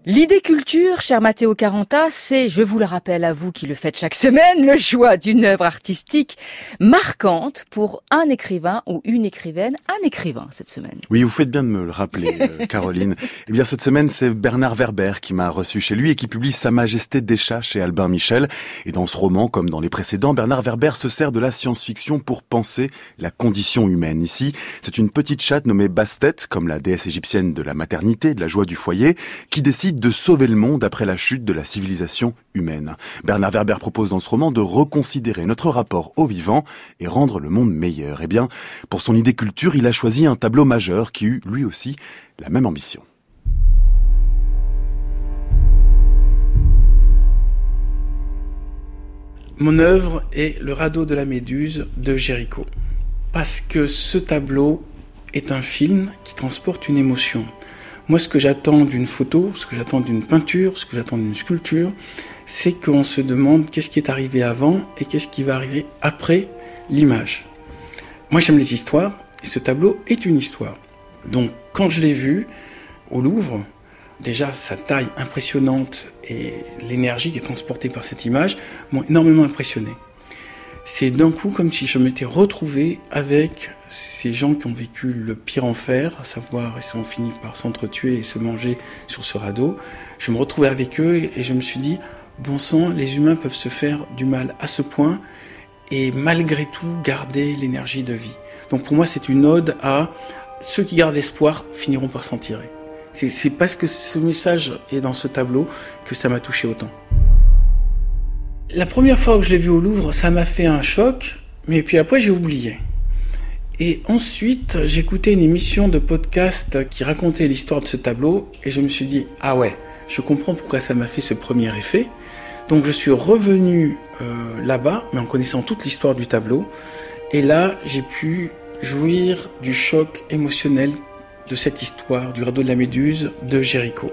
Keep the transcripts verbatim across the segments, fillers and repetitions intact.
L'idée culture, cher Matteo Caranta, c'est, je vous le rappelle à vous qui le faites chaque semaine, le choix d'une œuvre artistique marquante pour un écrivain ou une écrivaine, un écrivain cette semaine. Oui, vous faites bien de me le rappeler, euh, Caroline. Eh bien, cette semaine, c'est Bernard Werber qui m'a reçu chez lui et qui publie Sa Majesté des Chats chez Albin Michel. Et dans ce roman, comme dans les précédents, Bernard Werber se sert de la science-fiction pour penser la condition humaine. Ici, c'est une petite chatte nommée Bastet, comme la déesse égyptienne de la maternité, de la joie du foyer, qui décide de sauver le monde après la chute de la civilisation humaine. Bernard Werber propose dans ce roman de reconsidérer notre rapport au vivant et rendre le monde meilleur. Eh bien, pour son idée culture, il a choisi un tableau majeur qui eut, lui aussi, la même ambition. Mon œuvre est Le radeau de la Méduse de Géricault. Parce que ce tableau est un film qui transporte une émotion. Moi, ce que j'attends d'une photo, ce que j'attends d'une peinture, ce que j'attends d'une sculpture, c'est qu'on se demande qu'est-ce qui est arrivé avant et qu'est-ce qui va arriver après l'image. Moi, j'aime les histoires et ce tableau est une histoire. Donc, quand je l'ai vu au Louvre, déjà, sa taille impressionnante et l'énergie qui est transportée par cette image m'ont énormément impressionné. C'est d'un coup comme si je m'étais retrouvé avec ces gens qui ont vécu le pire enfer, à savoir, ils ont fini par s'entretuer et se manger sur ce radeau. Je me retrouvais avec eux et je me suis dit, bon sang, les humains peuvent se faire du mal à ce point et malgré tout garder l'énergie de vie. Donc pour moi, c'est une ode à ceux qui gardent l'espoir finiront par s'en tirer. C'est, c'est parce que ce message est dans ce tableau que ça m'a touché autant. La première fois que je l'ai vu au Louvre, ça m'a fait un choc, mais puis après j'ai oublié. Et ensuite, j'écoutais une émission de podcast qui racontait l'histoire de ce tableau, et je me suis dit, ah ouais, je comprends pourquoi ça m'a fait ce premier effet. Donc je suis revenu euh, là-bas, mais en connaissant toute l'histoire du tableau, et là j'ai pu jouir du choc émotionnel de cette histoire du radeau de la Méduse de Géricault.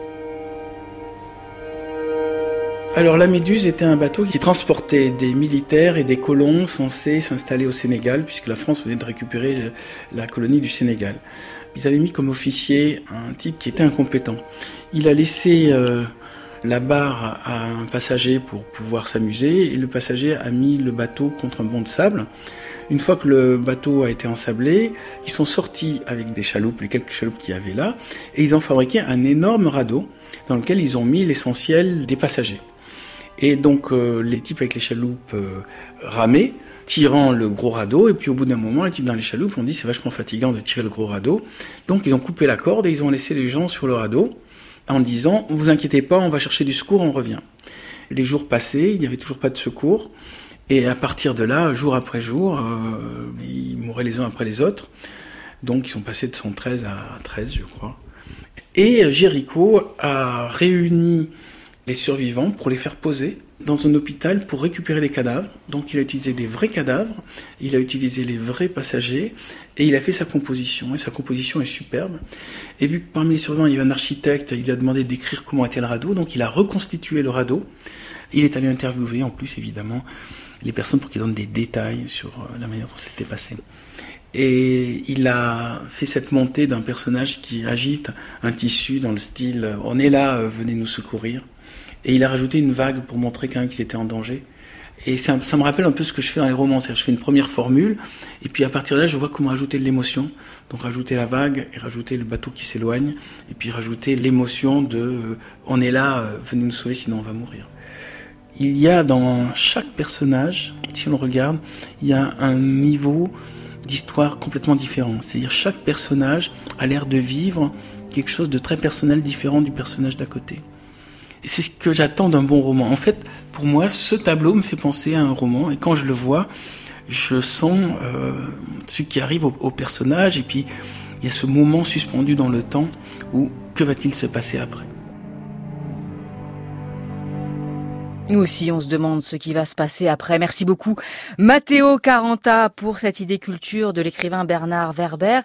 Alors la Méduse était un bateau qui transportait des militaires et des colons censés s'installer au Sénégal, puisque la France venait de récupérer la colonie du Sénégal. Ils avaient mis comme officier un type qui était incompétent. Il a laissé euh, la barre à un passager pour pouvoir s'amuser, et le passager a mis le bateau contre un banc de sable. Une fois que le bateau a été ensablé, ils sont sortis avec des chaloupes, les quelques chaloupes qu'il y avait là, et ils ont fabriqué un énorme radeau dans lequel ils ont mis l'essentiel des passagers. Et donc euh, les types avec les chaloupes euh, ramaient, tirant le gros radeau, et puis au bout d'un moment, les types dans les chaloupes ont dit c'est vachement fatigant de tirer le gros radeau, donc ils ont coupé la corde et ils ont laissé les gens sur le radeau en disant vous inquiétez pas, on va chercher du secours, on revient. Les jours passaient, il n'y avait toujours pas de secours, et à partir de là, jour après jour, euh, ils mouraient les uns après les autres, donc ils sont passés de cent treize à treize, je crois. Et Géricault a réuni les survivants pour les faire poser dans un hôpital pour récupérer des cadavres. Donc il a utilisé des vrais cadavres, il a utilisé les vrais passagers et il a fait sa composition. Et sa composition est superbe. Et vu que parmi les survivants il y avait un architecte, il a demandé d'écrire comment était le radeau, donc il a reconstitué le radeau. Il est allé interviewer en plus évidemment les personnes pour qu'ils donnent des détails sur la manière dont c'était passé. Et il a fait cette montée d'un personnage qui agite un tissu dans le style « on est là, venez nous secourir ». Et il a rajouté une vague pour montrer quand même qu'ils étaient en danger. Et ça, ça me rappelle un peu ce que je fais dans les romans. C'est-à-dire, je fais une première formule, et puis à partir de là, je vois comment rajouter de l'émotion. Donc rajouter la vague, et rajouter le bateau qui s'éloigne, et puis rajouter l'émotion de euh, « on est là, euh, venez nous sauver, sinon on va mourir ». Il y a dans chaque personnage, si on le regarde, il y a un niveau d'histoire complètement différent. C'est-à-dire chaque personnage a l'air de vivre quelque chose de très personnel, différent du personnage d'à côté. C'est ce que j'attends d'un bon roman. En fait, pour moi, ce tableau me fait penser à un roman, et quand je le vois, je sens euh, ce qui arrive au, au personnage, et puis il y a ce moment suspendu dans le temps où que va-t-il se passer après ? Nous aussi, on se demande ce qui va se passer après. Merci beaucoup, Matteo Caranta, pour cette idée culture de l'écrivain Bernard Werber.